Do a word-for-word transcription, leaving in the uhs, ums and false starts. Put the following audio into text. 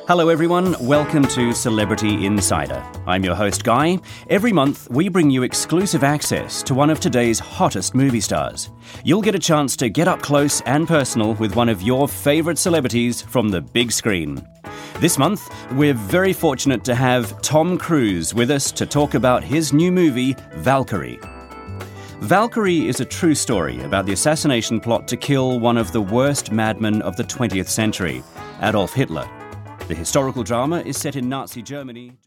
Hello everyone, welcome to Celebrity Insider. I'm your host Guy. Every month we bring you exclusive access to one of today's hottest movie stars. You'll get a chance to get up close and personal with one of your favourite celebrities from the big screen. This month we're very fortunate to have Tom Cruise with us to talk about his new movie, Valkyrie. Valkyrie is a true story about the assassination plot to kill one of the worst madmen of the twentieth century, Adolf Hitler. The historical drama is set in Nazi Germany.